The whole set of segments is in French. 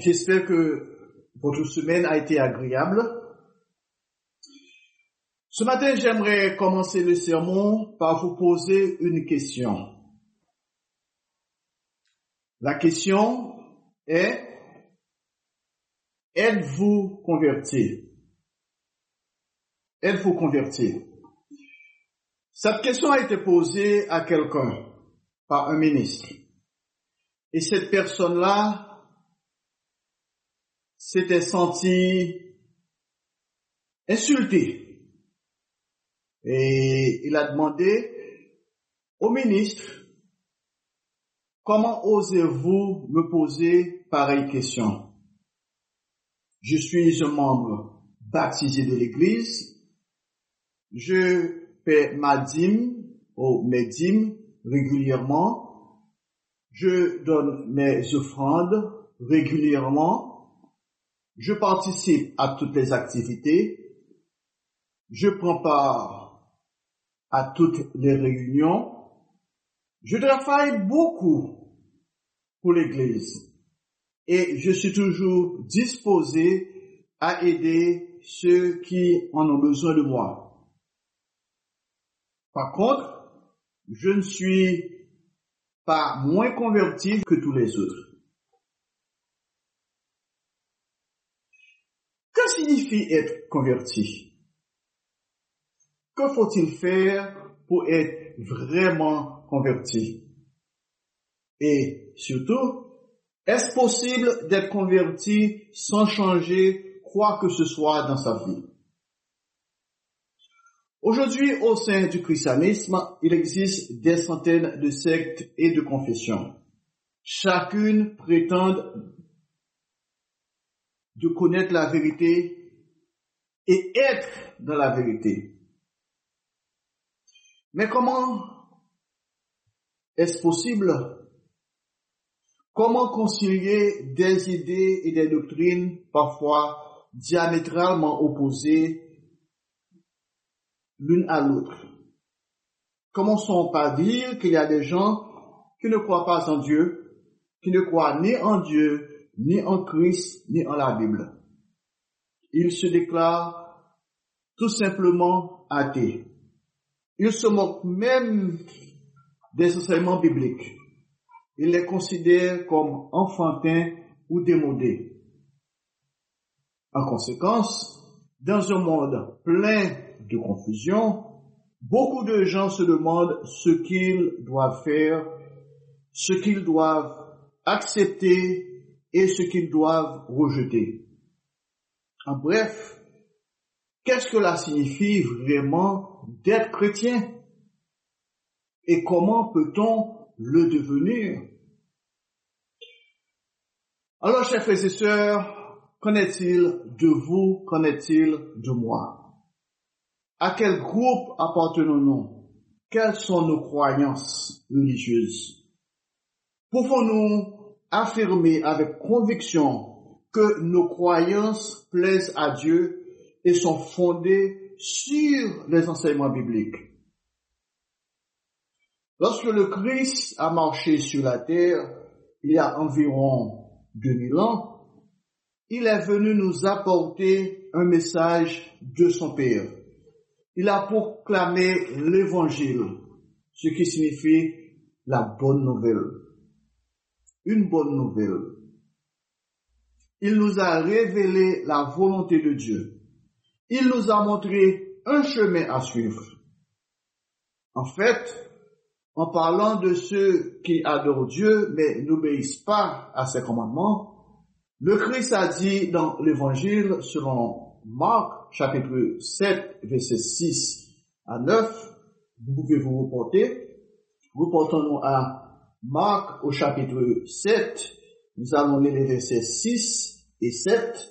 J'espère que votre semaine a été agréable. Ce matin, j'aimerais commencer le sermon par vous poser une question. La question est, êtes-vous converti? Êtes-vous converti? Cette question a été posée à quelqu'un par un ministre. Et cette personne-là s'était sentie insultée. Et il a demandé au ministre, comment osez-vous me poser pareille question? Je suis un membre baptisé de l'Église. Je paie ma dîme ou mes dîmes régulièrement. Je donne mes offrandes régulièrement. Je participe à toutes les activités. Je prends part à toutes les réunions. Je travaille beaucoup pour l'Église et je suis toujours disposé à aider ceux qui en ont besoin de moi. Par contre, je ne suis pas moins converti que tous les autres. Que signifie être converti? Que faut-il faire pour être vraiment converti? Et surtout, est-ce possible d'être converti sans changer quoi que ce soit dans sa vie? Aujourd'hui, au sein du christianisme, il existe des centaines de sectes et de confessions. Chacune prétend de connaître la vérité et être dans la vérité. Mais comment est-ce possible? Comment concilier des idées et des doctrines parfois diamétralement opposées l'une à l'autre? Commençons par dire qu'il y a des gens qui ne croient pas en Dieu, qui ne croient ni en Dieu, ni en Christ, ni en la Bible. Ils se déclarent tout simplement athées. Ils se moquent même des enseignements bibliques. Ils les considèrent comme enfantins ou démodés. En conséquence, dans un monde plein de confusion, beaucoup de gens se demandent ce qu'ils doivent faire, ce qu'ils doivent accepter et ce qu'ils doivent rejeter. En bref, qu'est-ce que cela signifie vraiment d'être chrétien? Et comment peut-on le devenir? Alors, chers frères et sœurs, qu'en est-il de vous? Qu'en est-il de moi? À quel groupe appartenons-nous? Quelles sont nos croyances religieuses? Pouvons-nous affirmer avec conviction que nos croyances plaisent à Dieu et sont fondées sur les enseignements bibliques? Lorsque le Christ a marché sur la terre, il y a environ 2000 ans, il est venu nous apporter un message de son Père. Il a proclamé l'Évangile, ce qui signifie la bonne nouvelle. Une bonne nouvelle. Il nous a révélé la volonté de Dieu. Il nous a montré un chemin à suivre. En fait, en parlant de ceux qui adorent Dieu mais n'obéissent pas à ses commandements, le Christ a dit dans l'Évangile selon Marc, chapitre 7, versets 6 à 9, vous pouvez vous reporter. Reportons-nous à Marc au chapitre 7, nous allons lire les versets 6 et 7.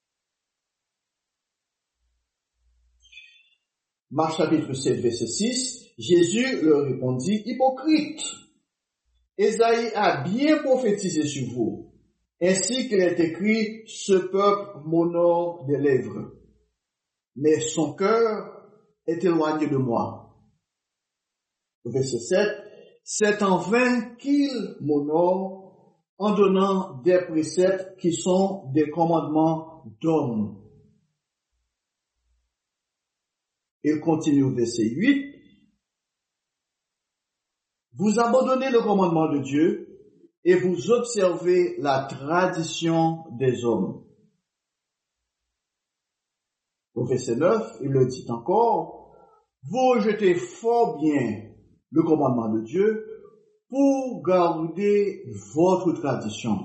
Marc chapitre 7, verset 6, Jésus leur répondit, hypocrite, Ésaïe a bien prophétisé sur vous, ainsi qu'il est écrit, ce peuple m'honore des lèvres, mais son cœur est éloigné de moi. Verset 7, c'est en vain qu'il m'honore, en donnant des préceptes qui sont des commandements d'hommes. Il continue au verset 8. Vous abandonnez le commandement de Dieu et vous observez la tradition des hommes. Au verset 9, il le dit encore, vous rejetez fort bien le commandement de Dieu pour garder votre tradition.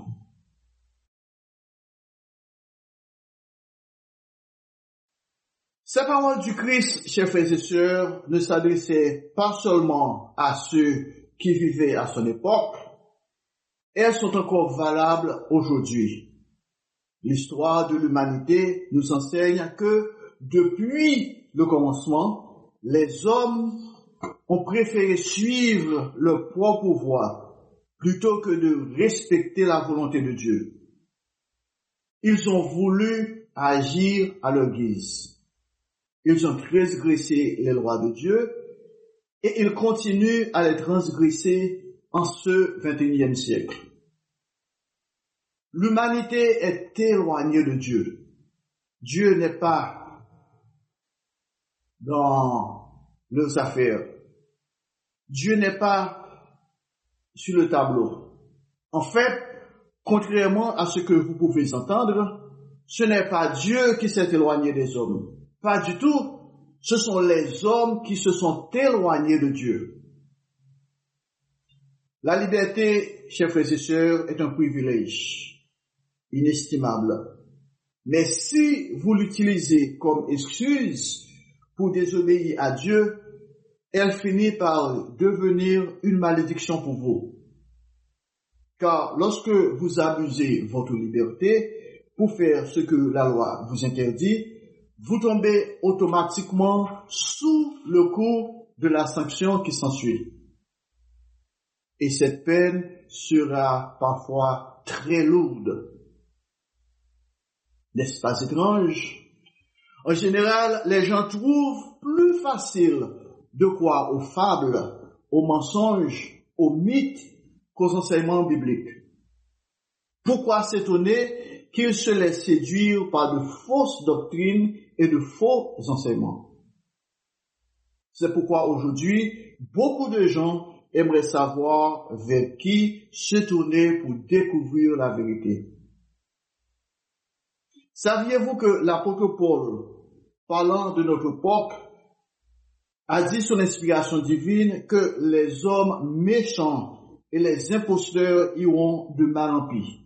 Ces paroles du Christ, chers frères et sœurs, ne s'adressaient pas seulement à ceux qui vivaient à son époque, elles sont encore valables aujourd'hui. L'histoire de l'humanité nous enseigne que depuis le commencement, les hommes ont préféré suivre leur propre voie plutôt que de respecter la volonté de Dieu. Ils ont voulu agir à leur guise. Ils ont transgressé les lois de Dieu et ils continuent à les transgresser en ce 21e siècle. L'humanité est éloignée de Dieu. Dieu n'est pas dans leurs affaires. Dieu n'est pas sur le tableau. En fait, contrairement à ce que vous pouvez entendre, ce n'est pas Dieu qui s'est éloigné des hommes. Pas du tout. Ce sont les hommes qui se sont éloignés de Dieu. La liberté, chers frères et sœurs, est un privilège inestimable. Mais si vous l'utilisez comme excuse pour désobéir à Dieu, elle finit par devenir une malédiction pour vous. Car lorsque vous abusez votre liberté pour faire ce que la loi vous interdit, vous tombez automatiquement sous le coup de la sanction qui s'ensuit. Et cette peine sera parfois très lourde. N'est-ce pas étrange? En général, les gens trouvent plus facile de croire aux fables, aux mensonges, aux mythes qu'aux enseignements bibliques. Pourquoi s'étonner qu'ils se laissent séduire par de fausses doctrines et de faux enseignements? C'est pourquoi aujourd'hui, beaucoup de gens aimeraient savoir vers qui se tourner pour découvrir la vérité. Saviez-vous que l'apôtre Paul, parlant de notre époque, a dit son inspiration divine que les hommes méchants et les imposteurs iront de mal en pis,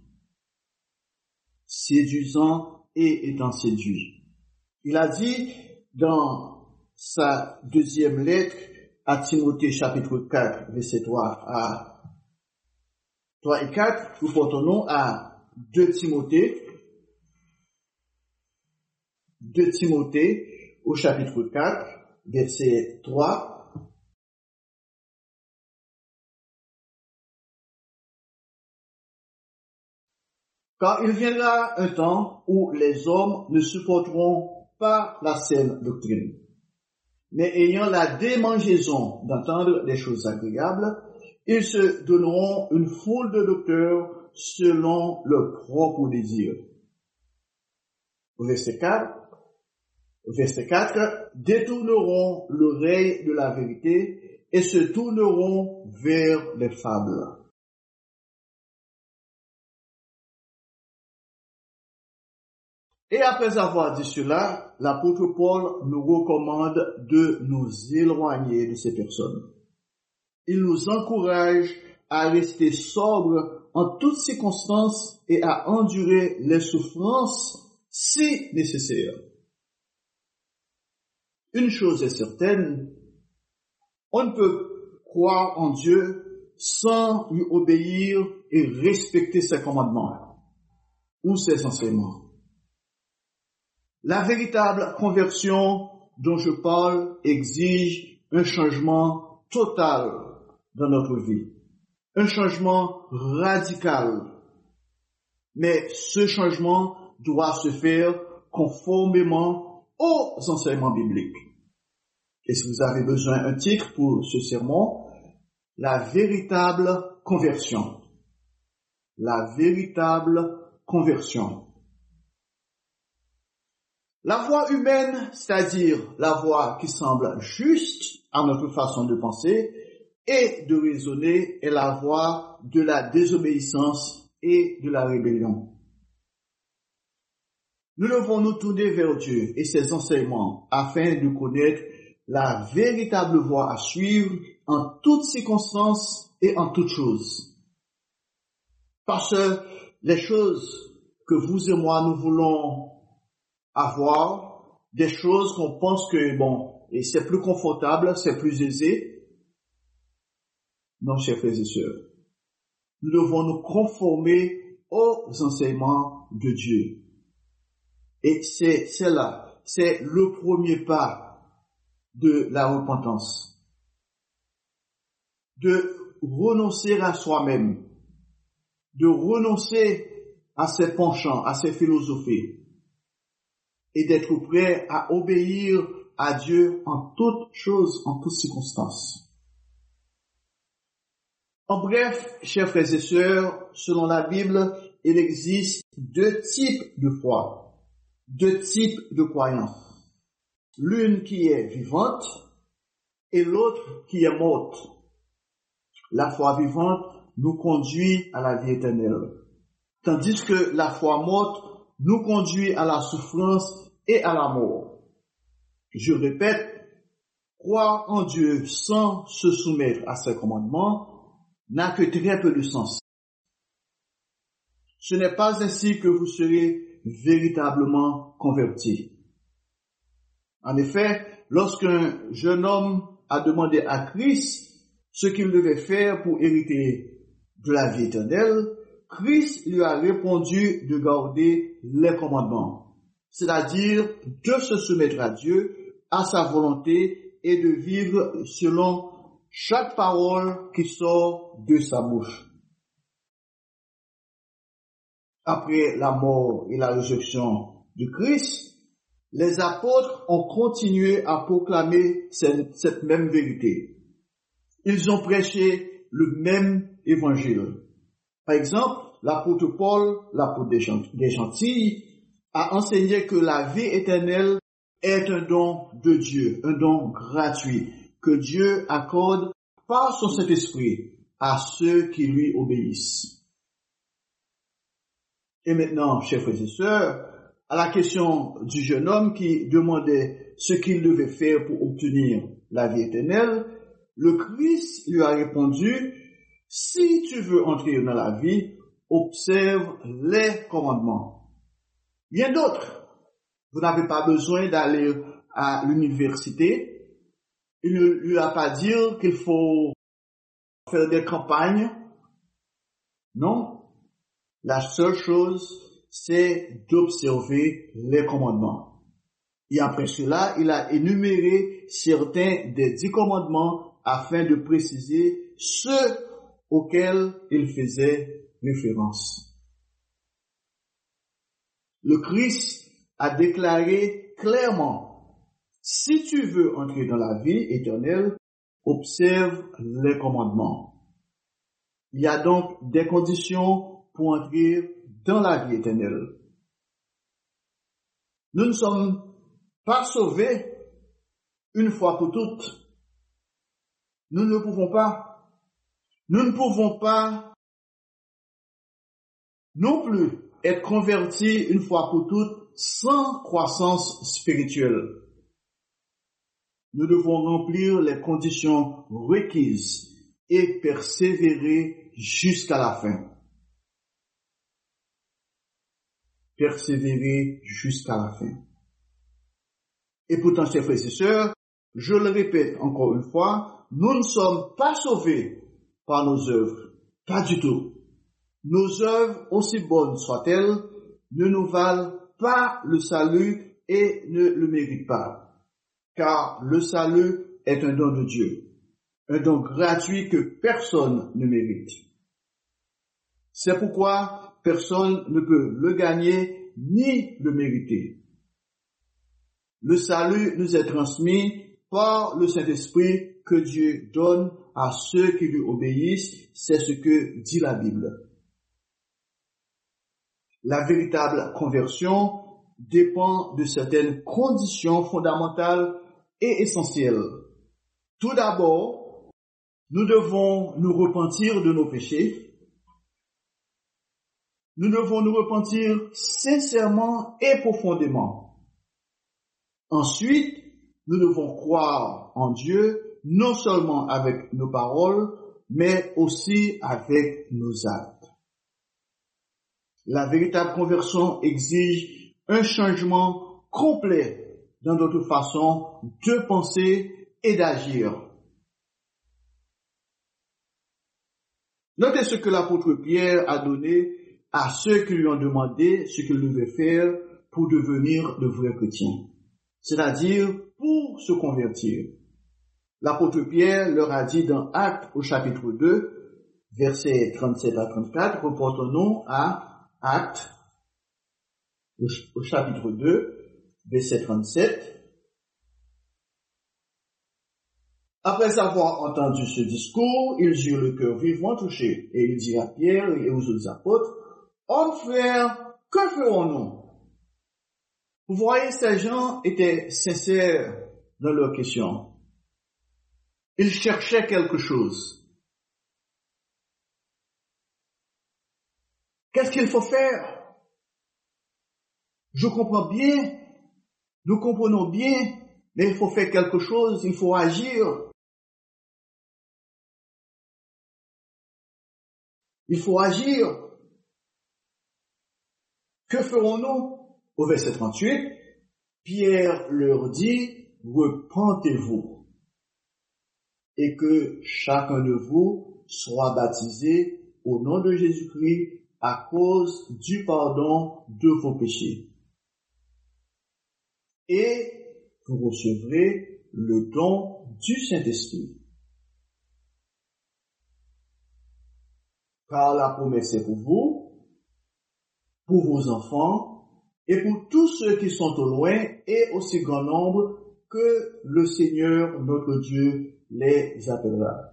séduisant et étant séduits. Il a dit dans sa deuxième lettre à Timothée chapitre 4, verset 3 et 4, nous portons nom à 2 Timothée au chapitre 4, verset 3. Car il viendra un temps où les hommes ne supporteront pas la saine doctrine, mais ayant la démangeaison d'entendre des choses agréables, ils se donneront une foule de docteurs selon leur propre désir. Verset 4, détourneront l'oreille de la vérité et se tourneront vers les fables. Et après avoir dit cela, l'apôtre Paul nous recommande de nous éloigner de ces personnes. Il nous encourage à rester sobres en toutes circonstances et à endurer les souffrances si nécessaire. Une chose est certaine, on ne peut croire en Dieu sans lui obéir et respecter ses commandements ou ses enseignements. La véritable conversion dont je parle exige un changement total dans notre vie, un changement radical. Mais ce changement doit se faire conformément aux enseignements bibliques. Et si vous avez besoin d'un titre pour ce sermon, la véritable conversion. la véritable conversion. La voie humaine, c'est-à-dire la voie qui semble juste à notre façon de penser et de raisonner, est la voie de la désobéissance et de la rébellion. Nous devons nous tourner vers Dieu et ses enseignements afin de connaître la véritable voie à suivre en toutes circonstances et en toutes choses. Parce que les choses que vous et moi nous voulons avoir, des choses qu'on pense que et c'est plus confortable, c'est plus aisé. Non, chers frères et sœurs, nous devons nous conformer aux enseignements de Dieu. Et c'est le premier pas de la repentance. De renoncer à soi-même, de renoncer à ses penchants, à ses philosophies, et d'être prêt à obéir à Dieu en toutes choses, en toutes circonstances. En bref, chers frères et sœurs, selon la Bible, il existe deux types de foi, deux types de croyances. L'une qui est vivante et l'autre qui est morte. La foi vivante nous conduit à la vie éternelle, tandis que la foi morte nous conduit à la souffrance et à la mort. Je répète, croire en Dieu sans se soumettre à ses commandements n'a que très peu de sens. Ce n'est pas ainsi que vous serez véritablement convertis. En effet, lorsqu'un jeune homme a demandé à Christ ce qu'il devait faire pour hériter de la vie éternelle, Christ lui a répondu de garder les commandements, c'est-à-dire de se soumettre à Dieu, à sa volonté et de vivre selon chaque parole qui sort de sa bouche. Après la mort et la résurrection de Christ, les apôtres ont continué à proclamer cette même vérité. Ils ont prêché le même évangile. Par exemple, l'apôtre Paul, l'apôtre des Gentilles, a enseigné que la vie éternelle est un don de Dieu, un don gratuit, que Dieu accorde par son Saint-Esprit à ceux qui lui obéissent. Et maintenant, chers frères et sœurs, à la question du jeune homme qui demandait ce qu'il devait faire pour obtenir la vie éternelle, le Christ lui a répondu, « Si tu veux entrer dans la vie, observe les commandements. » Bien d'autres. Vous n'avez pas besoin d'aller à l'université. Il ne lui a pas dit qu'il faut faire des campagnes. Non. La seule chose, c'est d'observer les commandements. Et après cela, il a énuméré certains des 10 commandements afin de préciser ceux auxquels il faisait référence. Le Christ a déclaré clairement, si tu veux entrer dans la vie éternelle, observe les commandements. Il y a donc des conditions pour entrer dans la vie éternelle. Nous ne sommes pas sauvés une fois pour toutes. Nous ne pouvons pas. Nous ne pouvons pas non plus être convertis une fois pour toutes sans croissance spirituelle. Nous devons remplir les conditions requises et persévérer jusqu'à la fin. Persévérer jusqu'à la fin. Et pourtant, chers frères et sœurs, je le répète encore une fois, nous ne sommes pas sauvés par nos œuvres. Pas du tout. Nos œuvres, aussi bonnes soient-elles, ne nous valent pas le salut et ne le méritent pas. Car le salut est un don de Dieu. Un don gratuit que personne ne mérite. C'est pourquoi personne ne peut le gagner ni le mériter. Le salut nous est transmis par le Saint-Esprit que Dieu donne à ceux qui lui obéissent. C'est ce que dit la Bible. La véritable conversion dépend de certaines conditions fondamentales et essentielles. Tout d'abord, nous devons nous repentir de nos péchés. Nous devons nous repentir sincèrement et profondément. Ensuite, nous devons croire en Dieu, non seulement avec nos paroles, mais aussi avec nos actes. La véritable conversion exige un changement complet dans notre façon de penser et d'agir. Notez ce que l'apôtre Pierre a donné à ceux qui lui ont demandé ce qu'ils devaient faire pour devenir de vrais chrétiens, c'est-à-dire pour se convertir. L'apôtre Pierre leur a dit dans Actes au chapitre 2, versets 37 à 34, reportons-nous à Actes au chapitre 2, verset 37. Après avoir entendu ce discours, ils eurent le cœur vivement touché, et ils dirent à Pierre et aux autres apôtres, « Hommes frères, que ferons-nous » Vous voyez, ces gens étaient sincères dans leurs questions. Ils cherchaient quelque chose. Qu'est-ce qu'il faut faire? Je comprends bien, nous comprenons bien, mais il faut faire quelque chose, il faut agir. Il faut agir. Que ferons-nous? Au verset 38, Pierre leur dit, repentez-vous et que chacun de vous soit baptisé au nom de Jésus-Christ à cause du pardon de vos péchés. Et vous recevrez le don du Saint-Esprit. Car la promesse est pour vous, pour vos enfants, et pour tous ceux qui sont au loin, et aussi grand nombre que le Seigneur notre Dieu les appellera.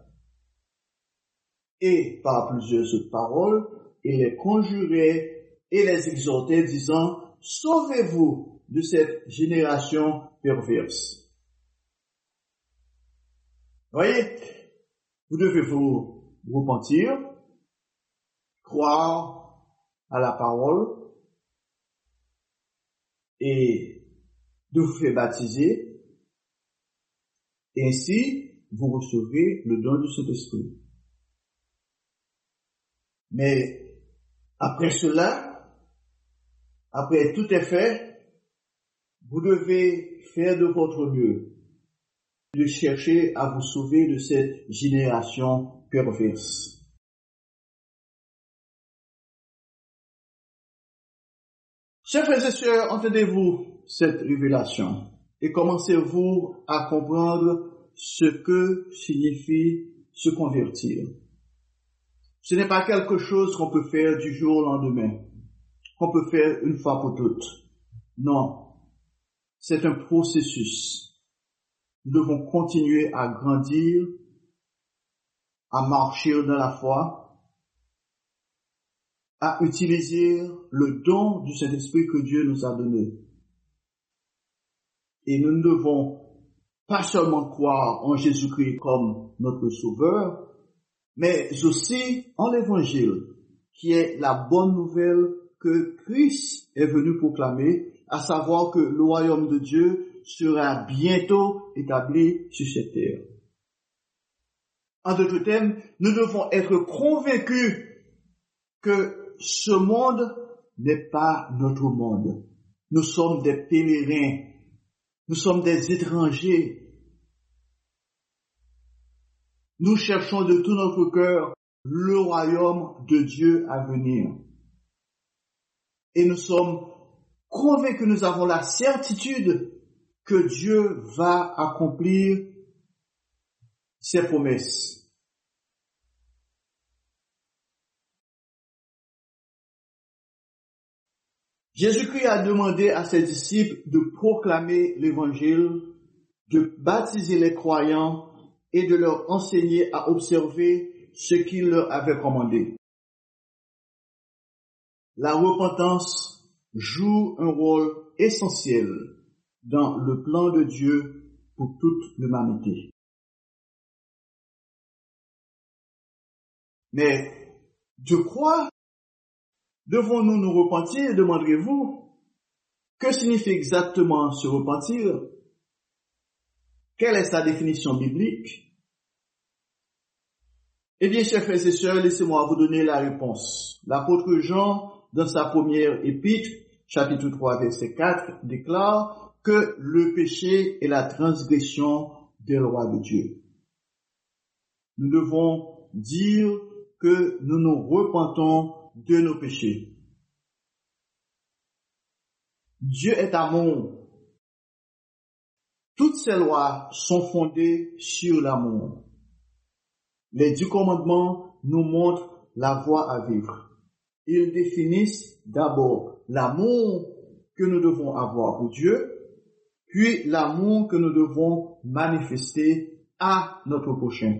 Et par plusieurs autres paroles, il les conjurait et les exhortait, disant, sauvez-vous de cette génération perverse. Voyez, vous devez vous repentir, croire à la parole, et de vous faire baptiser, et ainsi vous recevrez le don du Saint-Esprit. Mais après cela, après tout est fait, vous devez faire de votre mieux, de chercher à vous sauver de cette génération perverse. Chers frères et sœurs, entendez-vous cette révélation et commencez-vous à comprendre ce que signifie se convertir. Ce n'est pas quelque chose qu'on peut faire du jour au lendemain, qu'on peut faire une fois pour toutes. Non, c'est un processus. Nous devons continuer à grandir, à marcher dans la foi, à utiliser le don du Saint-Esprit que Dieu nous a donné. Et nous ne devons pas seulement croire en Jésus-Christ comme notre Sauveur, mais aussi en l'Évangile, qui est la bonne nouvelle que Christ est venu proclamer, à savoir que le royaume de Dieu sera bientôt établi sur cette terre. En d'autres termes, nous devons être convaincus que ce monde n'est pas notre monde. Nous sommes des pèlerins. Nous sommes des étrangers. Nous cherchons de tout notre cœur le royaume de Dieu à venir. Et nous sommes convaincus, nous avons la certitude que Dieu va accomplir ses promesses. Jésus-Christ a demandé à ses disciples de proclamer l'évangile, de baptiser les croyants et de leur enseigner à observer ce qu'il leur avait commandé. la repentance joue un rôle essentiel dans le plan de Dieu pour toute l'humanité. Mais de quoi devons-nous nous repentir, demanderez-vous? Que signifie exactement se repentir? Quelle est sa définition biblique? Eh bien, chers frères et sœurs, laissez-moi vous donner la réponse. L'apôtre Jean, dans sa première épître, chapitre 3, verset 4, déclare que le péché est la transgression des lois de Dieu. Nous devons dire que nous nous repentons de nos péchés. Dieu est amour. Toutes ces lois sont fondées sur l'amour. Les 10 commandements nous montrent la voie à vivre. Ils définissent d'abord l'amour que nous devons avoir pour Dieu, puis l'amour que nous devons manifester à notre prochain.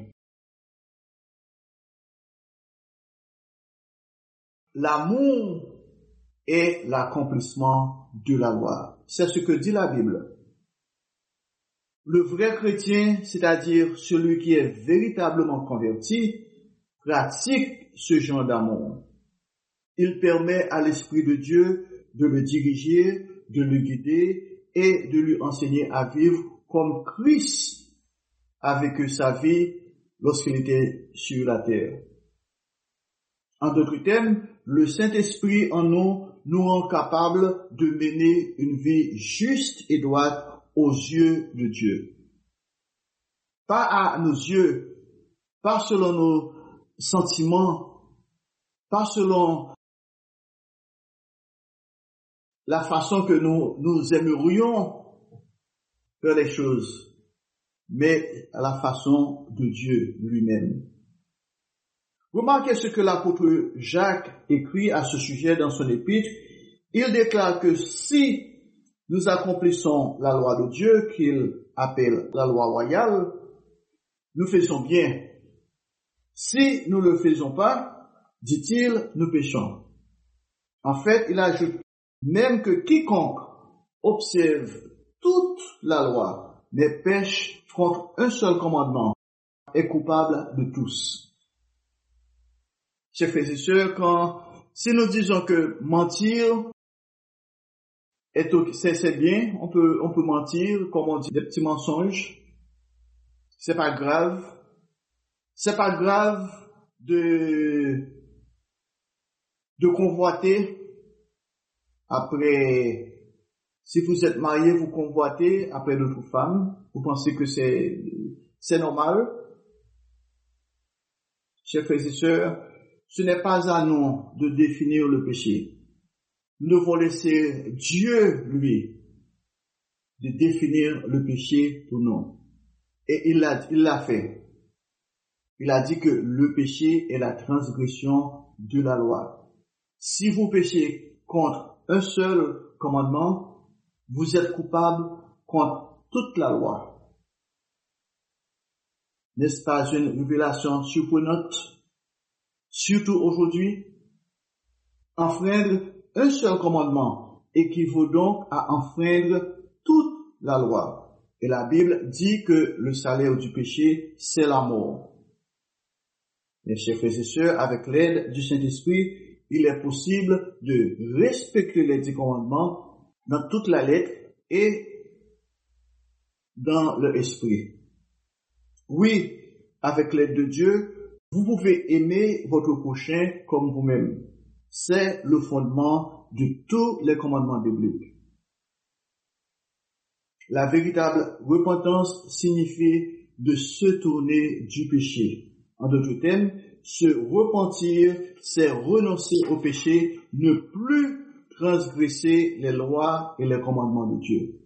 L'amour est l'accomplissement de la loi. C'est ce que dit la Bible. Le vrai chrétien, c'est-à-dire celui qui est véritablement converti, pratique ce genre d'amour. Il permet à l'Esprit de Dieu de le diriger, de le guider et de lui enseigner à vivre comme Christ a vécu sa vie lorsqu'il était sur la terre. En d'autres termes, le Saint-Esprit en nous rend capables de mener une vie juste et droite aux yeux de Dieu. Pas à nos yeux, pas selon nos sentiments, pas selon la façon que nous aimerions faire les choses, mais à la façon de Dieu lui-même. Remarquez ce que l'apôtre Jacques écrit à ce sujet dans son épître. Il déclare que si nous accomplissons la loi de Dieu, qu'il appelle la loi royale, nous faisons bien. Si nous ne le faisons pas, dit-il, nous péchons. En fait, il ajoute même que quiconque observe toute la loi, mais pêche contre un seul commandement, est coupable de tous. Chers frères et sœurs, si nous disons que mentir c'est bien, on peut mentir, comme on dit, des petits mensonges, c'est pas grave. C'est pas grave de convoiter. Après, si vous êtes marié, vous convoitez après d'autres femmes. Vous pensez que c'est normal? Chers frères et sœurs, ce n'est pas à nous de définir le péché. Nous devons laisser Dieu, lui, de définir le péché pour nous. Et il l'a fait. Il a dit que le péché est la transgression de la loi. Si vous péchez contre un seul commandement, vous êtes coupable contre toute la loi. N'est-ce pas une révélation surprenante? Surtout aujourd'hui, enfreindre un seul commandement équivaut donc à enfreindre toute la loi. Et la Bible dit que le salaire du péché, c'est la mort. Mes chers frères et sœurs, avec l'aide du Saint-Esprit, il est possible de respecter les 10 commandements dans toute la lettre et dans l'esprit. Oui, avec l'aide de Dieu, vous pouvez aimer votre prochain comme vous-même. C'est le fondement de tous les commandements bibliques. La véritable repentance signifie de se tourner du péché. En d'autres termes, se repentir, c'est renoncer au péché, ne plus transgresser les lois et les commandements de Dieu.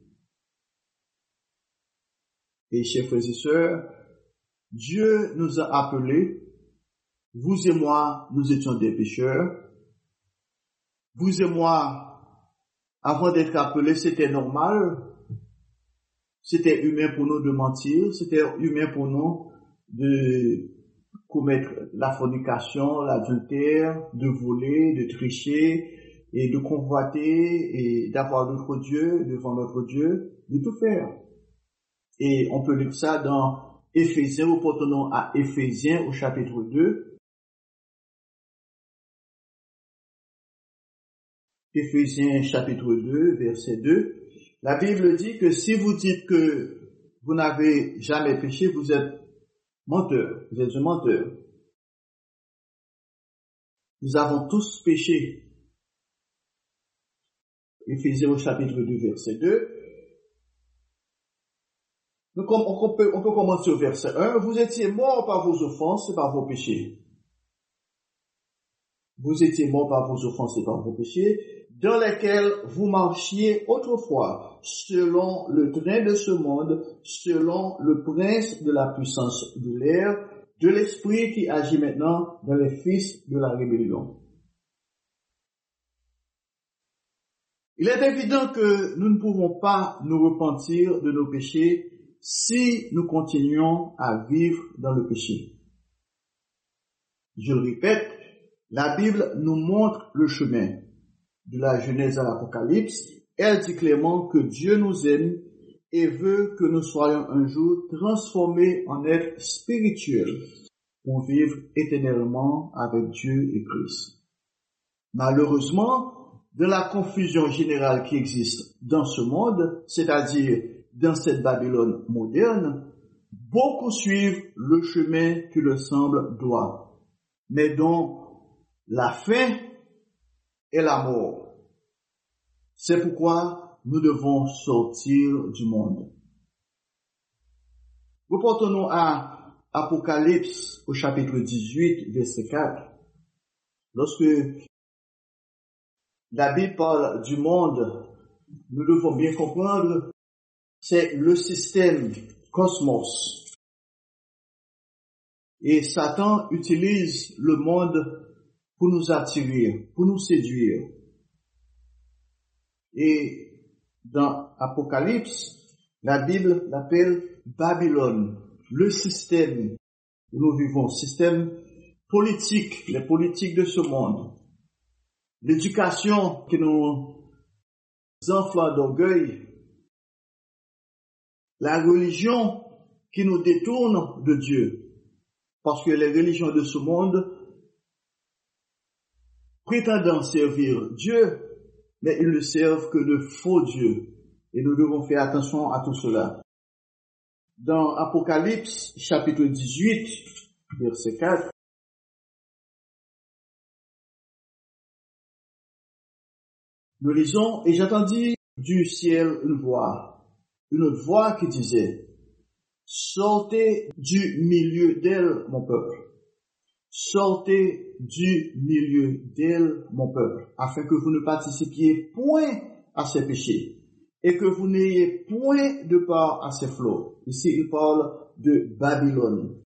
Et chers frères et sœurs, Dieu nous a appelés, vous et moi, nous étions des pécheurs. Vous et moi, avant d'être appelés, c'était normal. C'était humain pour nous de mentir. C'était humain pour nous de commettre la fornication, l'adultère, de voler, de tricher, et de convoiter et d'avoir d'autres dieux devant notre Dieu, de tout faire. Et on peut lire ça dans Éphésiens, reportons à Éphésiens au chapitre 2. Éphésiens chapitre 2, verset 2. La Bible dit que si vous dites que vous n'avez jamais péché, vous êtes menteur, vous êtes un menteur. Nous avons tous péché. Éphésiens au chapitre 2, verset 2. Donc, on peut commencer au verset 1. Vous étiez morts par vos offenses et par vos péchés. Vous étiez morts par vos offenses et par vos péchés, dans lesquels vous marchiez autrefois, selon le train de ce monde, selon le prince de la puissance de l'air, de l'esprit qui agit maintenant dans les fils de la rébellion. Il est évident que nous ne pouvons pas nous repentir de nos péchés si nous continuons à vivre dans le péché. Je le répète, la Bible nous montre le chemin. De la Genèse à l'Apocalypse, elle dit clairement que Dieu nous aime et veut que nous soyons un jour transformés en êtres spirituels pour vivre éternellement avec Dieu et Christ. Malheureusement, dans la confusion générale qui existe dans ce monde, c'est-à-dire dans cette Babylone moderne, beaucoup suivent le chemin qui leur semble droit, mais dont la fin est la mort. C'est pourquoi nous devons sortir du monde. Reportons-nous à Apocalypse au chapitre 18, verset 4. Lorsque la Bible parle du monde, nous devons bien comprendre, c'est le système cosmos. Et Satan utilise le monde pour nous attirer, pour nous séduire. Et dans Apocalypse, la Bible l'appelle Babylone, le système où nous vivons, système politique, les politiques de ce monde, l'éducation qui nous enfle d'orgueil, la religion qui nous détourne de Dieu, parce que les religions de ce monde prétendant servir Dieu, mais ils ne servent que de faux dieux. Et nous devons faire attention à tout cela. Dans Apocalypse, chapitre 18, verset 4, nous lisons, « Et j'entendis du ciel une voix qui disait, « Sortez du milieu d'elle, mon peuple. Sortez du milieu d'elle, mon peuple, afin que vous ne participiez point à ses péchés, et que vous n'ayez point de part à ses flots. » Ici, il parle de Babylone.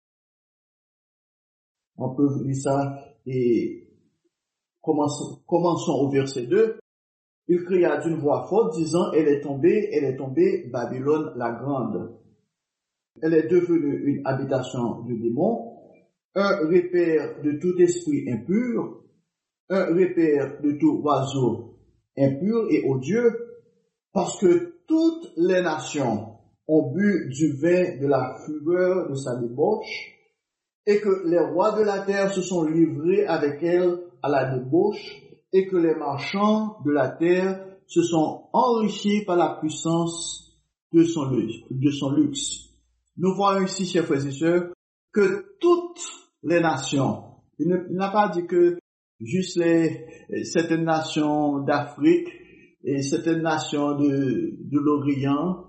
On peut lire ça et commençons au verset 2. Il cria d'une voix forte, disant, elle est tombée, Babylone la grande. Elle est devenue une habitation de démons, un repère de tout esprit impur, un repère de tout oiseau impur et odieux, parce que toutes les nations ont bu du vin de la fureur de sa débauche, et que les rois de la terre se sont livrés avec elle à la débauche, et que les marchands de la terre se sont enrichis par la puissance de son luxe. Nous voyons ici, chers frères et sœurs, que toutes les nations, il n'a pas dit que juste certaines nations d'Afrique et certaines nations de l'Orient,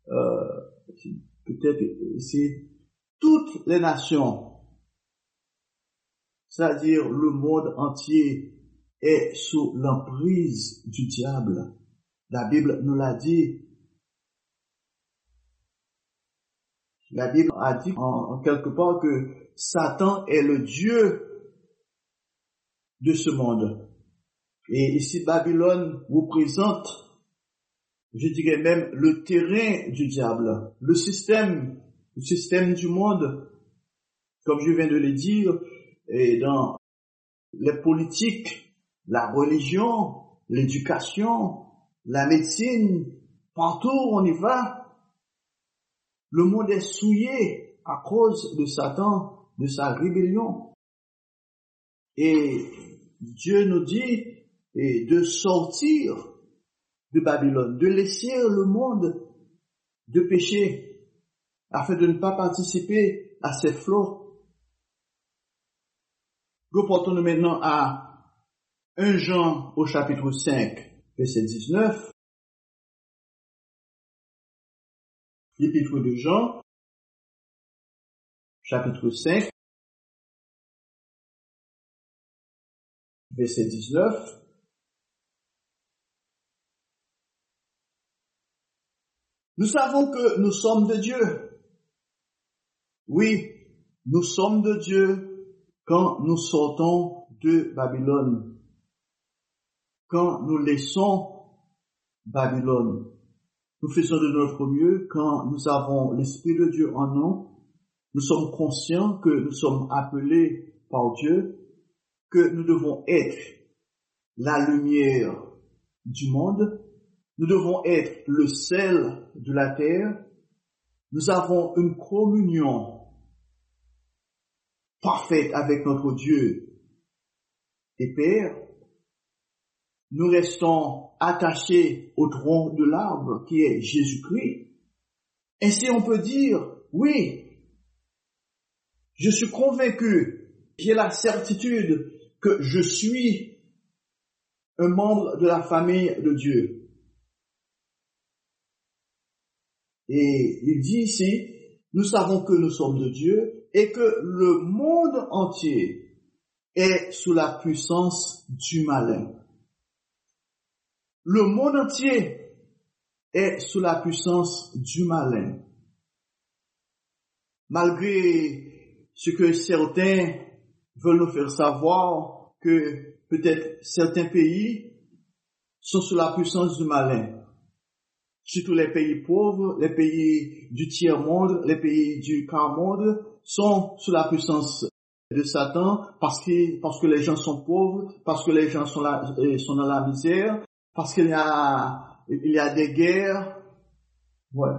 peut-être c'est toutes les nations, c'est-à-dire le monde entier est sous l'emprise du diable. La Bible nous l'a dit. La Bible a dit en quelque part que Satan est le Dieu de ce monde. Et ici, Babylone représente, je dirais même, le terrain du diable, le système du monde, comme je viens de le dire, et dans les politiques, la religion, l'éducation, la médecine, partout où on y va. Le monde est souillé à cause de Satan, de sa rébellion. Et Dieu nous dit de sortir de Babylone, de laisser le monde de péché, afin de ne pas participer à ces flots. Reportons-nous maintenant à 1 Jean au chapitre 5, verset 19. L'épître de Jean, chapitre 5, verset 19. Nous savons que nous sommes de Dieu. Oui, nous sommes de Dieu quand nous sortons de Babylone, quand nous laissons Babylone. Nous faisons de notre mieux quand nous avons l'Esprit de Dieu en nous. Nous sommes conscients que nous sommes appelés par Dieu, que nous devons être la lumière du monde. Nous devons être le sel de la terre. Nous avons une communion parfaite avec notre Dieu et Père. Nous restons attachés au tronc de l'arbre qui est Jésus-Christ. Ainsi on peut dire, oui, je suis convaincu, j'ai la certitude que je suis un membre de la famille de Dieu. Et il dit ici, nous savons que nous sommes de Dieu et que le monde entier est sous la puissance du malin. Le monde entier est sous la puissance du malin. Malgré ce que certains veulent nous faire savoir, que peut-être certains pays sont sous la puissance du malin. Surtout les pays pauvres, les pays du tiers-monde, les pays du quart-monde sont sous la puissance de Satan parce que les gens sont pauvres, parce que les gens sont dans la misère, parce qu'il y a des guerres. Ouais.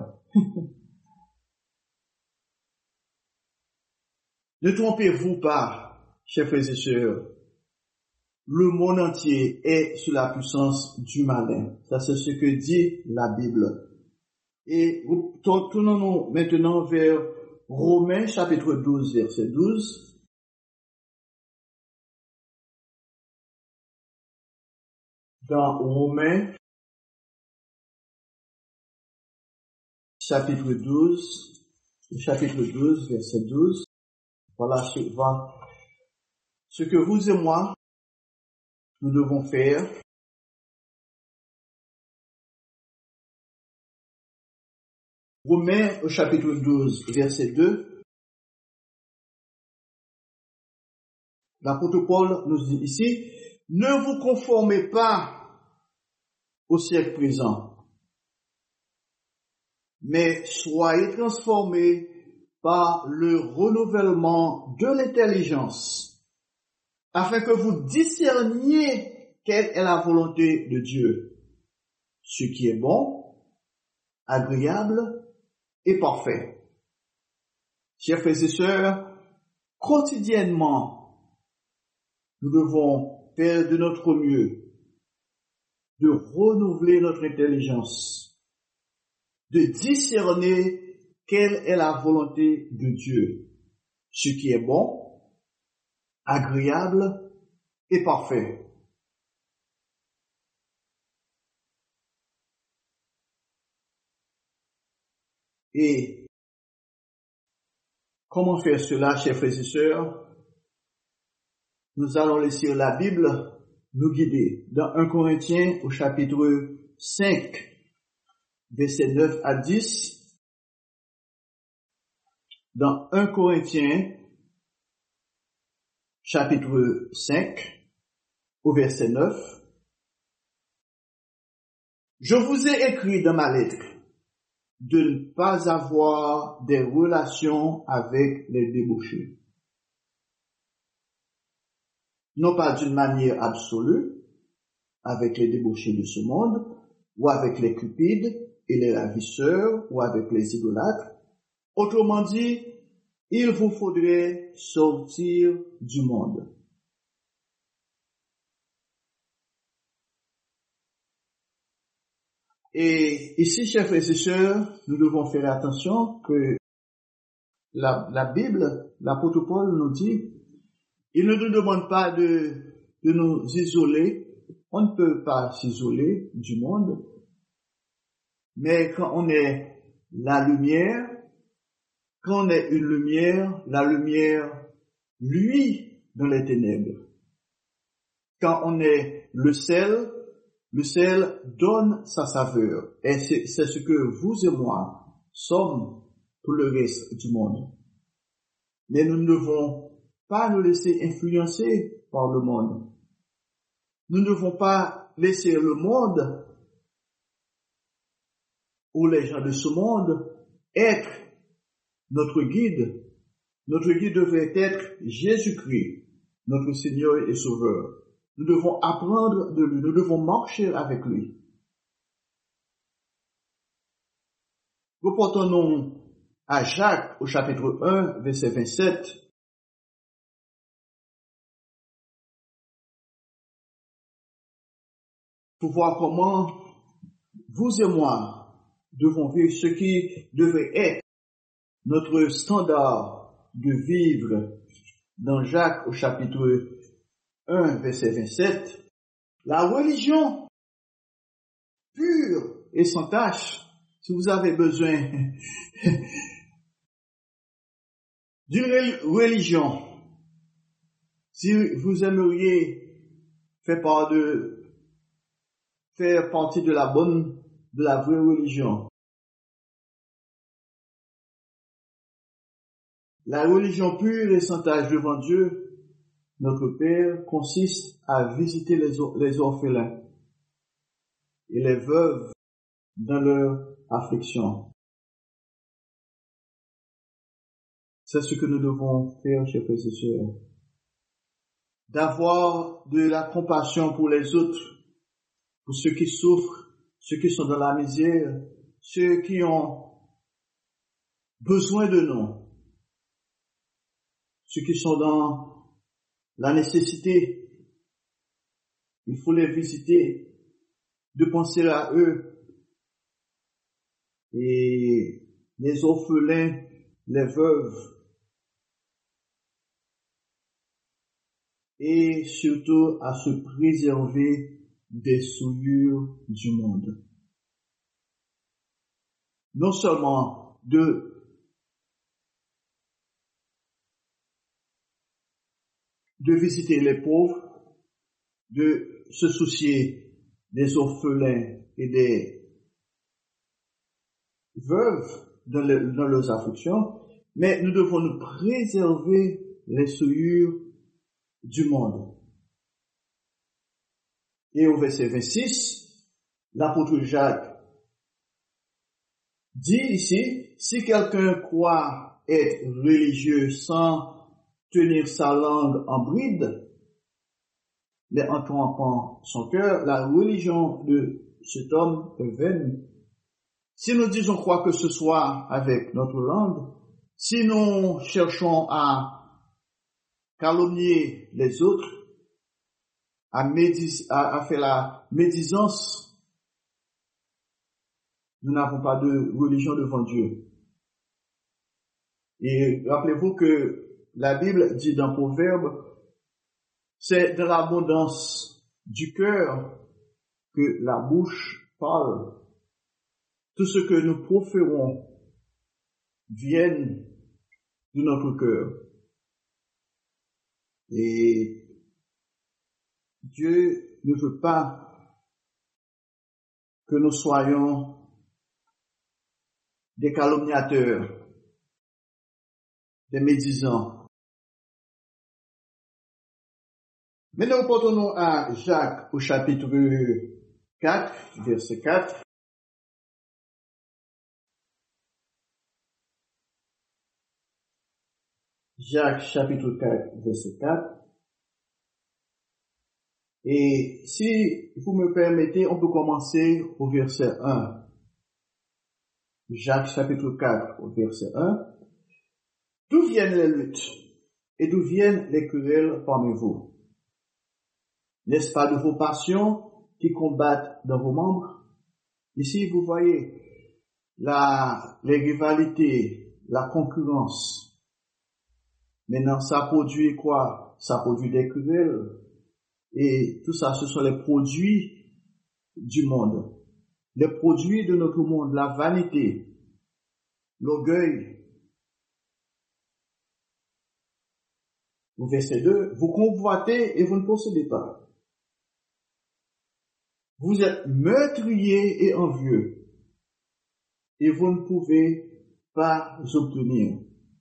Ne trompez-vous pas, chers frères et sœurs. Le monde entier est sous la puissance du malin. Ça, c'est ce que dit la Bible. Et tournons-nous maintenant vers Romains chapitre 12, verset 12. Dans Romains chapitre 12, verset 12. Voilà ce que vous et moi nous devons faire. Romains au chapitre 12, verset 2. L'apôtre Paul nous dit ici, ne vous conformez pas au siècle présent, mais soyez transformés par le renouvellement de l'intelligence, afin que vous discerniez quelle est la volonté de Dieu, ce qui est bon, agréable et parfait. Chers frères et sœurs, quotidiennement, nous devons faire de notre mieux, de renouveler notre intelligence, de discerner quelle est la volonté de Dieu, ce qui est bon, agréable et parfait. Et comment faire cela, chers frères et sœurs? Nous allons laisser la Bible nous guider. Dans 1 Corinthiens au chapitre 5, versets 9 à 10. Dans 1 Corinthiens chapitre 5, au verset 9. Je vous ai écrit dans ma lettre de ne pas avoir des relations avec les débauchés. Non pas d'une manière absolue, avec les débauchés de ce monde, ou avec les cupides et les ravisseurs, ou avec les idolâtres. Autrement dit, il vous faudrait sortir du monde. Et ici, chers frères et sœurs, nous devons faire attention que la Bible, l'apôtre Paul nous dit, il ne nous demande pas de nous isoler. On ne peut pas s'isoler du monde. Mais quand on est la lumière, quand on est une lumière, la lumière luit dans les ténèbres. Quand on est le sel donne sa saveur. Et c'est ce que vous et moi sommes pour le reste du monde. Mais nous ne devons pas nous laisser influencer par le monde. Nous ne devons pas laisser le monde ou les gens de ce monde être notre guide. Notre guide devrait être Jésus-Christ, notre Seigneur et Sauveur. Nous devons apprendre de lui, nous devons marcher avec lui. Reportons-nous à Jacques au chapitre 1, verset 27. Pour voir comment vous et moi devons vivre ce qui devrait être notre standard de vivre dans Jacques au chapitre 1, verset 27. La religion pure et sans tache. Si vous avez besoin d'une religion, si vous aimeriez faire partie de la vraie religion, la religion pure et sans tache devant Dieu, notre Père, consiste à visiter les orphelins et les veuves dans leur affliction. C'est ce que nous devons faire, chers frères et sœurs. D'avoir de la compassion pour les autres, pour ceux qui souffrent, ceux qui sont dans la misère, ceux qui ont besoin de nous, ceux qui sont dans la nécessité. Il faut les visiter, de penser à eux. Et les orphelins, les veuves, et surtout à se préserver des souillures du monde. Non seulement de visiter les pauvres, de se soucier des orphelins et des veuves dans leurs afflictions, mais nous devons nous préserver les souillures du monde. Et au verset 26, l'apôtre Jacques dit ici, si quelqu'un croit être religieux sans tenir sa langue en bride, mais en trompant son cœur, la religion de cet homme est vaine. Si nous disons quoi que ce soit avec notre langue, si nous cherchons à calomnier les autres, à faire la médisance, nous n'avons pas de religion devant Dieu. Et rappelez-vous que la Bible dit dans Proverbe, c'est dans l'abondance du cœur que la bouche parle. Tout ce que nous proférons vienne de notre cœur. Et Dieu ne veut pas que nous soyons des calomniateurs, des médisants. Maintenant, reportons-nous à Jacques au chapitre 4, verset 4. Jacques chapitre 4, verset 4. Et si vous me permettez, on peut commencer au verset 1. Jacques chapitre 4, au verset 1. D'où viennent les luttes et d'où viennent les querelles parmi vous? N'est-ce pas de vos passions qui combattent dans vos membres? Ici, vous voyez les rivalités, la concurrence. Maintenant, ça produit quoi? Ça produit des querelles. Et tout ça, ce sont les produits du monde. Les produits de notre monde, la vanité, l'orgueil. Au verset 2, vous convoitez et vous ne possédez pas. Vous êtes meurtriers et envieux, et vous ne pouvez pas obtenir.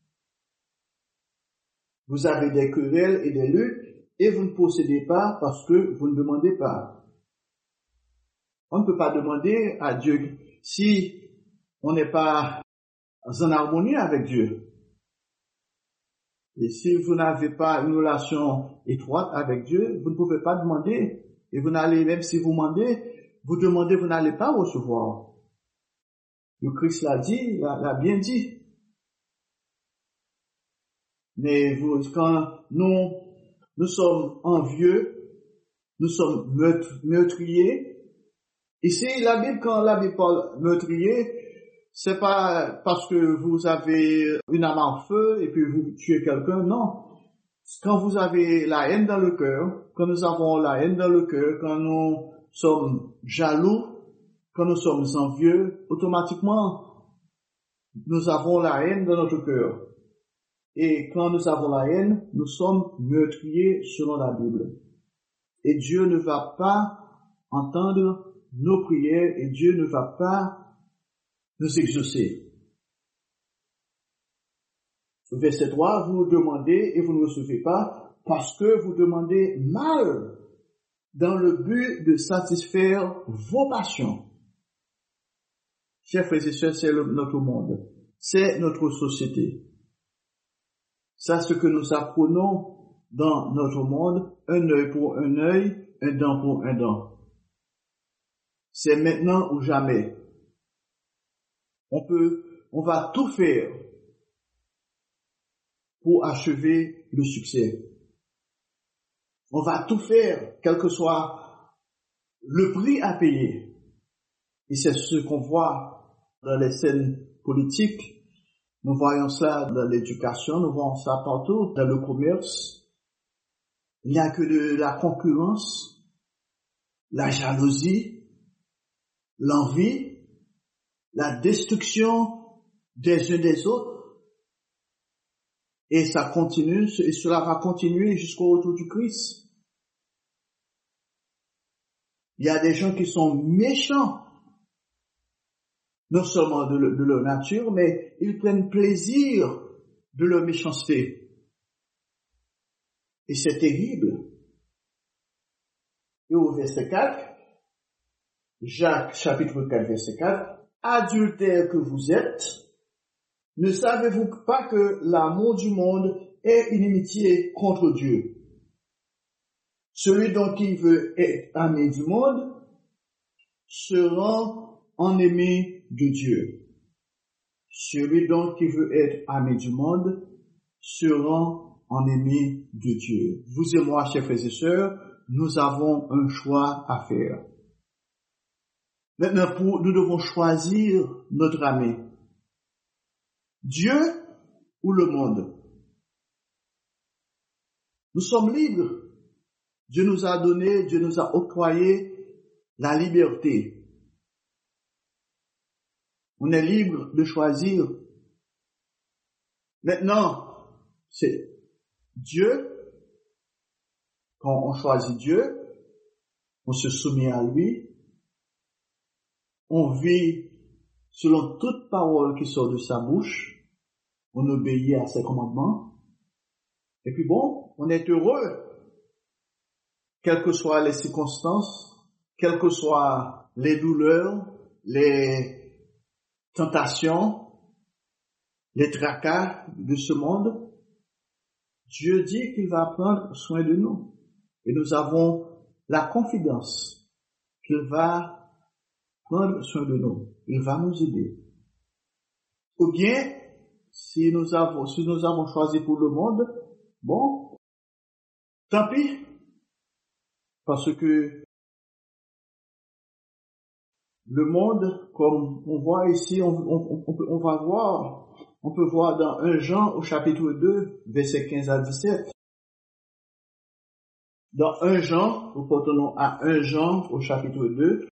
Vous avez des querelles et des luttes, et vous ne possédez pas parce que vous ne demandez pas. On ne peut pas demander à Dieu si on n'est pas en harmonie avec Dieu. Et si vous n'avez pas une relation étroite avec Dieu, vous ne pouvez pas demander. Et vous n'allez, même si vous demandez, vous n'allez pas recevoir. Le Christ l'a dit, l'a bien dit. Mais quand nous sommes envieux, nous sommes meurtriers. Ici, quand la Bible parle meurtrier, c'est pas parce que vous avez une arme en feu et puis vous tuez quelqu'un, non. Quand vous avez la haine dans le cœur, quand nous avons la haine dans le cœur, quand nous sommes jaloux, quand nous sommes envieux, automatiquement, nous avons la haine dans notre cœur. Et quand nous avons la haine, nous sommes meurtriers selon la Bible. Et Dieu ne va pas entendre nos prières et Dieu ne va pas nous exaucer. Verset 3, vous demandez et vous ne recevez pas parce que vous demandez mal dans le but de satisfaire vos passions. Chers frères et sœurs, c'est notre monde, c'est notre société. C'est ce que nous apprenons dans notre monde, un œil pour un œil, un dent pour un dent. C'est maintenant ou jamais. On va tout faire pour achever le succès. On va tout faire, quel que soit le prix à payer. Et c'est ce qu'on voit dans les scènes politiques. Nous voyons ça dans l'éducation, nous voyons ça partout, dans le commerce. Il n'y a que de la concurrence, la jalousie, l'envie, la destruction des uns des autres. Et ça continue, et cela va continuer jusqu'au retour du Christ. Il y a des gens qui sont méchants, non seulement de leur nature, mais ils prennent plaisir de leur méchanceté. Et c'est terrible. Et au verset 4, Jacques chapitre 4, verset 4, adultères que vous êtes, ne savez-vous pas que l'amour du monde est inimitié contre Dieu? Celui donc qui veut être ami du monde se rend ennemi de Dieu. Celui donc qui veut être ami du monde se rend ennemi de Dieu. Vous et moi, chers frères et sœurs, nous avons un choix à faire. Maintenant, nous devons choisir notre ami. Dieu ou le monde? Nous sommes libres. Dieu nous a donné, Dieu nous a octroyé la liberté. On est libre de choisir. Maintenant, c'est Dieu. Quand on choisit Dieu, on se soumet à lui. On vit selon toute parole qui sort de sa bouche. On obéit à ses commandements. Et puis bon, on est heureux. Quelles que soient les circonstances, quelles que soient les douleurs, les tentations, les tracas de ce monde, Dieu dit qu'il va prendre soin de nous. Et nous avons la confidence qu'il va prendre soin de nous. Il va nous aider. Ou bien, si nous avons choisi pour le monde, bon, tant pis. Parce que le monde, comme on voit ici, on peut voir dans 1 Jean au chapitre 2, versets 15 à 17. Dans 1 Jean, nous portons à 1 Jean au chapitre 2,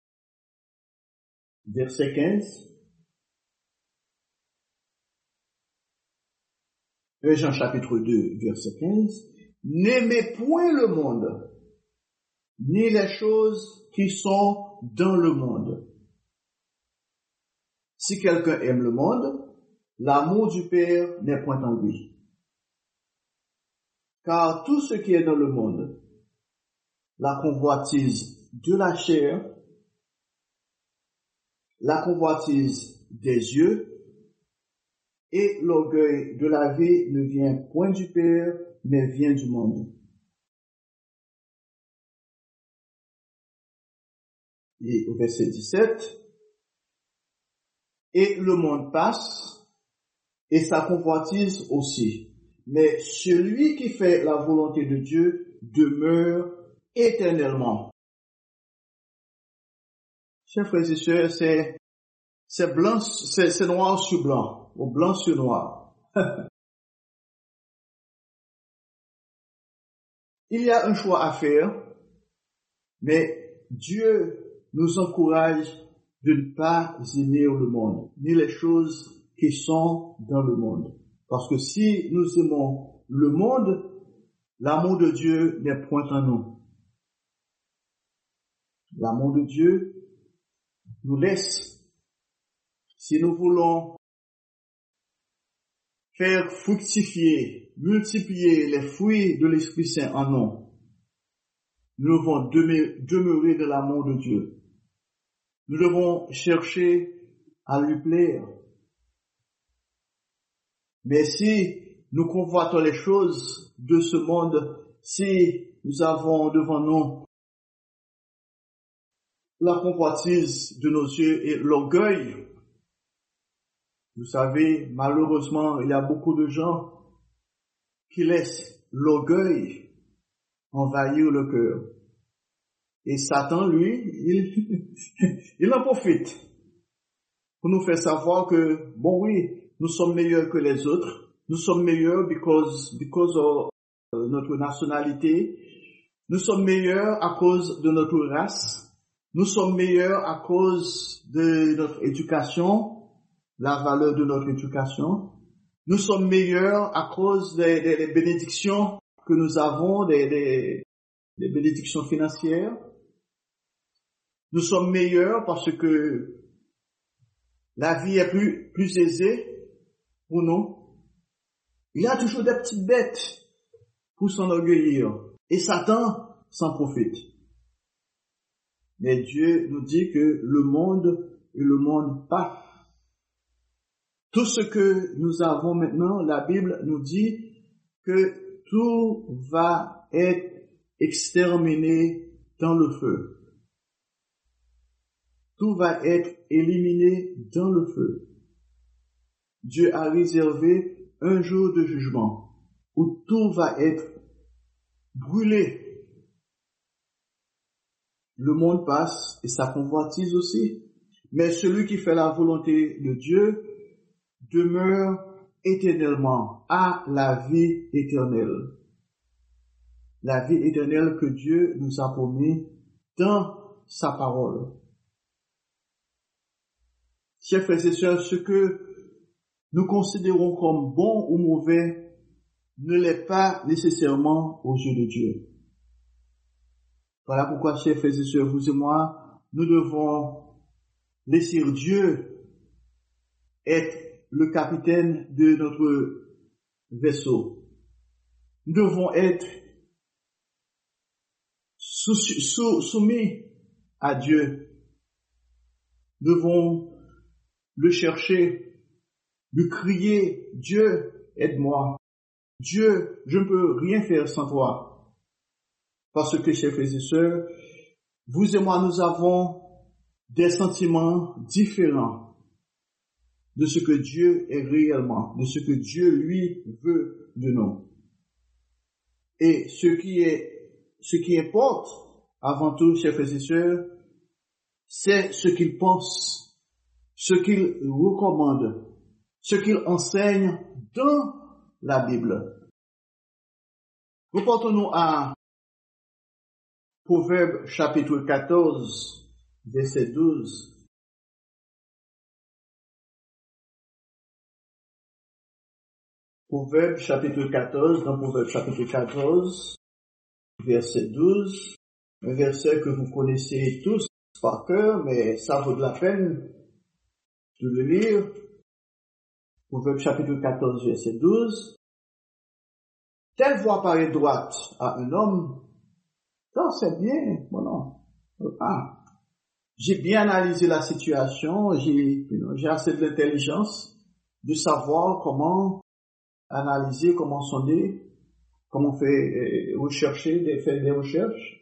verset 15. 1 Jean chapitre 2, verset 15. N'aimez point le monde, ni les choses qui sont dans le monde. Si quelqu'un aime le monde, l'amour du Père n'est point en lui. Car tout ce qui est dans le monde, la convoitise de la chair, la convoitise des yeux, et l'orgueil de la vie ne vient point du Père, mais vient du monde. Et au verset 17, et le monde passe, et sa convoitise aussi. Mais celui qui fait la volonté de Dieu demeure éternellement. Chers frères et sœurs, c'est blanc, c'est noir sur blanc, ou blanc sur noir. Il y a un choix à faire, mais Dieu nous encourage de ne pas aimer le monde, ni les choses qui sont dans le monde. Parce que si nous aimons le monde, l'amour de Dieu n'est point en nous. L'amour de Dieu nous laisse. Si nous voulons faire fructifier, multiplier les fruits de l'Esprit Saint en nous, nous devons demeurer de l'amour de Dieu. Nous devons chercher à lui plaire. Mais si nous convoitons les choses de ce monde, si nous avons devant nous la convoitise de nos yeux et l'orgueil, vous savez, malheureusement, il y a beaucoup de gens qui laissent l'orgueil envahir le cœur. Et Satan, lui, il en profite pour nous faire savoir que, bon oui, nous sommes meilleurs que les autres. Nous sommes meilleurs because of notre nationalité. Nous sommes meilleurs à cause de notre race. Nous sommes meilleurs à cause de notre éducation, la valeur de notre éducation. Nous sommes meilleurs à cause des bénédictions que nous avons, des bénédictions financières. Nous sommes meilleurs parce que la vie est plus aisée pour nous. Il y a toujours des petites bêtes pour s'enorgueillir. Et Satan s'en profite. Mais Dieu nous dit que le monde passe. Tout ce que nous avons maintenant, la Bible nous dit que tout va être exterminé dans le feu. Tout va être éliminé dans le feu. Dieu a réservé un jour de jugement où tout va être brûlé. Le monde passe et sa convoitise aussi. Mais celui qui fait la volonté de Dieu demeure éternellement à la vie éternelle. La vie éternelle que Dieu nous a promis dans sa parole. Chers frères et sœurs, ce que nous considérons comme bon ou mauvais ne l'est pas nécessairement aux yeux de Dieu. Voilà pourquoi, chers frères et sœurs, vous et moi, nous devons laisser Dieu être le capitaine de notre vaisseau. Nous devons être soumis à Dieu. Nous devons le chercher, lui crier, Dieu, aide-moi. Dieu, je ne peux rien faire sans toi. Parce que, chers frères et sœurs, vous et moi, nous avons des sentiments différents de ce que Dieu est réellement, de ce que Dieu, lui, veut de nous. Et ce qui importe, avant tout, chers frères et sœurs, c'est ce qu'il pense, ce qu'il recommande, ce qu'il enseigne dans la Bible. Reportons-nous à Proverbe chapitre 14, verset 12. Proverbe chapitre 14, dans Proverbe chapitre 14, verset 12, un verset que vous connaissez tous par cœur, mais ça vaut de la peine de le lire. Proverbe chapitre 14, verset 12. Telle voie paraît droite à un homme. Ça, c'est bien. Bon, non. Ah. J'ai bien analysé la situation. J'ai assez de l'intelligence de savoir comment analyser, comment sonder, comment faire rechercher, faire des recherches.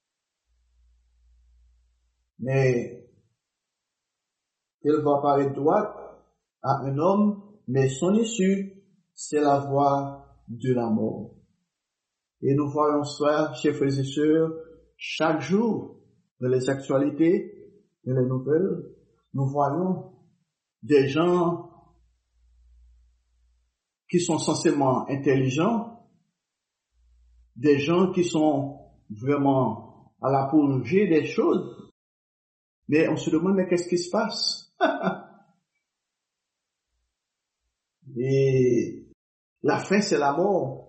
Mais telle voie paraît droite à un homme, mais son issue, c'est la voie de la mort. Et nous voyons cela, chers frères et sœurs, chaque jour, dans les actualités, dans les nouvelles, nous voyons des gens qui sont censément intelligents, des gens qui sont vraiment à l'apogée des choses, mais on se demande, mais qu'est-ce qui se passe? Et la fin, c'est la mort.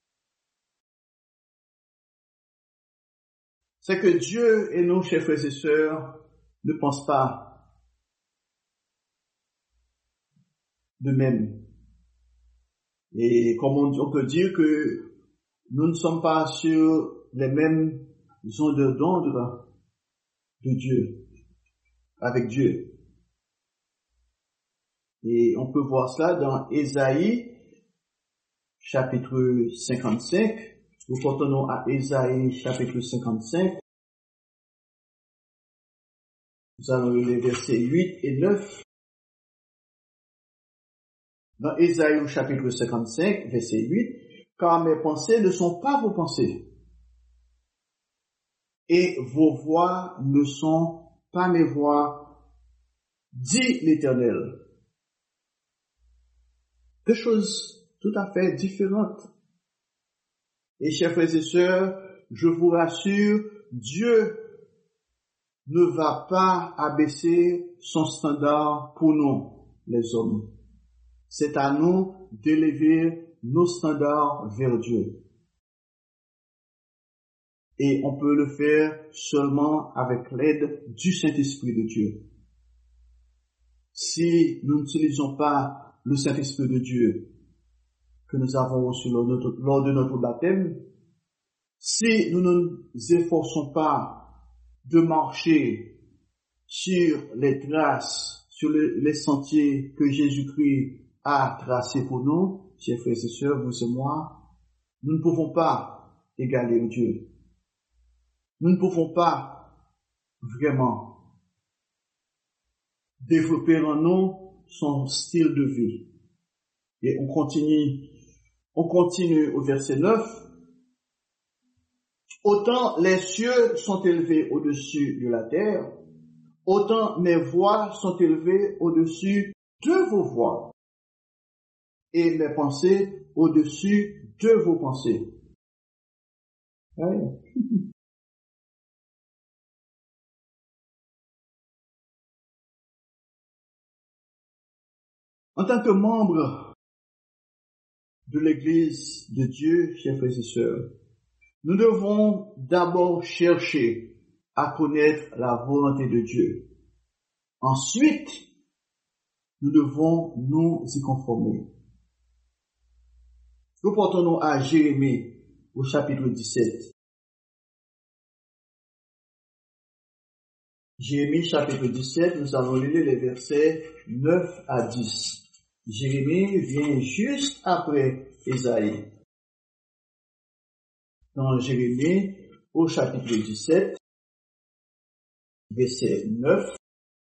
C'est que Dieu et nous, chers frères et sœurs, ne pensent pas de même. Et comme on peut dire que nous ne sommes pas sur les mêmes ondes d'onde de Dieu, avec Dieu. Et on peut voir cela dans Ésaïe, chapitre 55. Nous portons à Ésaïe, chapitre 55. Nous allons lire les versets 8 et 9. Dans Ésaïe, chapitre 55, verset 8. Car mes pensées ne sont pas vos pensées, et vos voix ne sont pas mes voix, dit l'Éternel. Deux choses tout à fait différentes. Et chers frères et sœurs, je vous rassure, Dieu ne va pas abaisser son standard pour nous, les hommes. C'est à nous d'élever nos standards vers Dieu. Et on peut le faire seulement avec l'aide du Saint-Esprit de Dieu. Si nous n'utilisons pas le Saint-Esprit de Dieu que nous avons reçu lors de notre baptême, si nous ne nous efforçons pas de marcher sur les traces, sur les sentiers que Jésus-Christ a tracés pour nous, chers frères et sœurs, vous et moi, nous ne pouvons pas égaler Dieu. Nous ne pouvons pas vraiment développer en nous son style de vie. Et on continue au verset 9. Autant les cieux sont élevés au-dessus de la terre, autant mes voix sont élevées au-dessus de vos voix, et mes pensées au-dessus de vos pensées. Ouais. En tant que membre de l'Église de Dieu, chers frères et sœurs, nous devons d'abord chercher à connaître la volonté de Dieu. Ensuite, nous devons nous y conformer. Nous portons à Jérémie au chapitre 17. Jérémie chapitre 17, nous allons lire les versets 9 à 10. Jérémie vient juste après Ésaïe. Dans Jérémie, au chapitre 17, verset 9.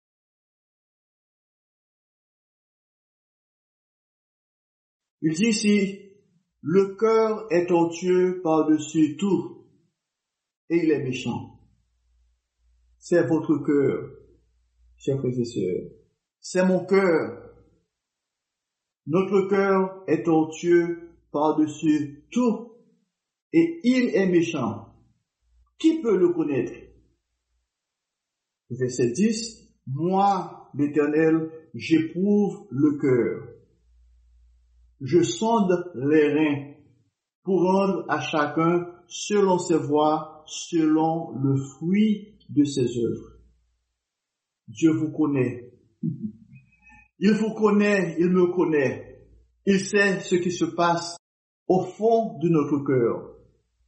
Il dit ici, le cœur est tortueux par-dessus tout, et il est méchant. C'est votre cœur, chers frères et sœurs. C'est mon cœur. Notre cœur est tortueux par-dessus tout, et il est méchant. Qui peut le connaître? Verset 10, moi, l'Éternel, j'éprouve le cœur. Je sonde les reins pour rendre à chacun selon ses voies, selon le fruit de ses œuvres. Dieu vous connaît. Il vous connaît, il me connaît. Il sait ce qui se passe au fond de notre cœur.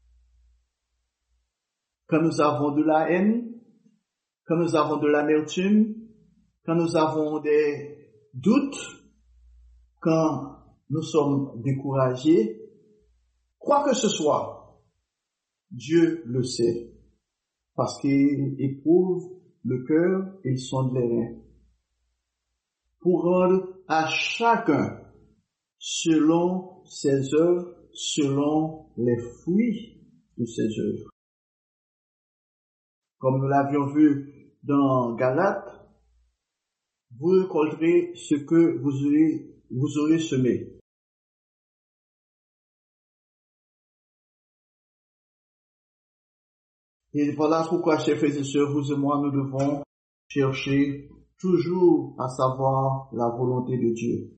Quand nous avons de la haine, quand nous avons de l'amertume, quand nous avons des doutes, quand nous sommes découragés, quoi que ce soit, Dieu le sait, parce qu'il éprouve le cœur, il sonde les reins, pour rendre à chacun selon ses œuvres, selon les fruits de ses œuvres. Comme nous l'avions vu dans Galates, vous récolterez ce que vous aurez semé. Et voilà pourquoi, chers frères et sœurs, vous et moi, nous devons chercher toujours à savoir la volonté de Dieu.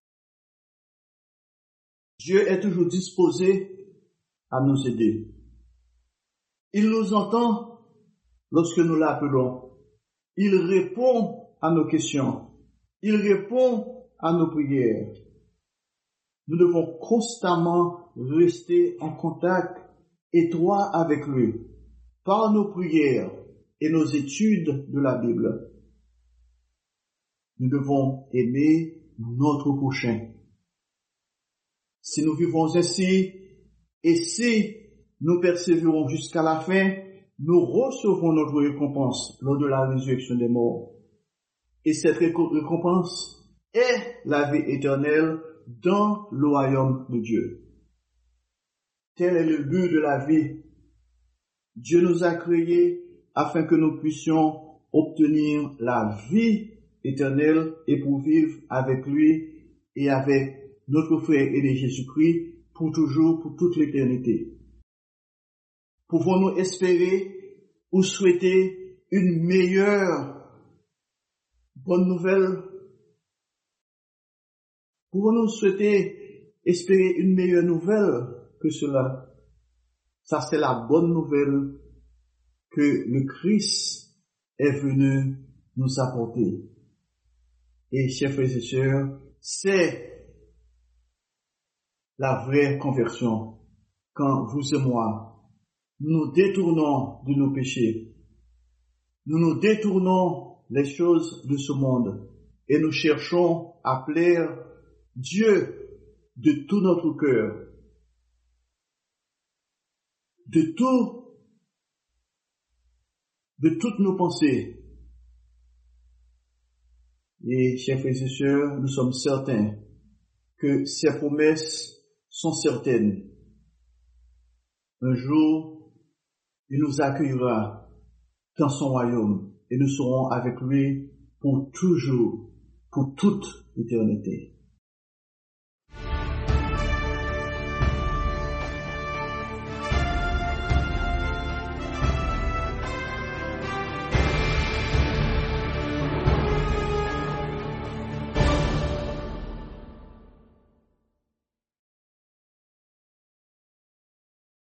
Dieu est toujours disposé à nous aider. Il nous entend lorsque nous l'appelons. Il répond à nos questions. Il répond à nos prières. Nous devons constamment rester en contact étroit avec lui par nos prières et nos études de la Bible. Nous devons aimer notre prochain. Si nous vivons ainsi et si nous persévérons jusqu'à la fin, nous recevrons notre récompense lors de la résurrection des morts. Et cette récompense est la vie éternelle dans le royaume de Dieu. Tel est le but de la vie. Dieu nous a créés afin que nous puissions obtenir la vie éternelle et pour vivre avec lui et avec notre frère aîné Jésus-Christ pour toujours, pour toute l'éternité. Pouvons-nous espérer ou souhaiter une meilleure bonne nouvelle? Pouvons-nous souhaiter, espérer une meilleure nouvelle que cela? Ça, c'est la bonne nouvelle que le Christ est venu nous apporter. Et, chers frères et sœurs, c'est la vraie conversion. Quand vous et moi, nous détournons de nos péchés, nous détournons les choses de ce monde et nous cherchons à plaire Dieu de tout notre cœur, de toutes nos pensées. Et, chers frères et sœurs, nous sommes certains que ces promesses sont certaines. Un jour, il nous accueillera dans son royaume et nous serons avec lui pour toujours, pour toute l'éternité.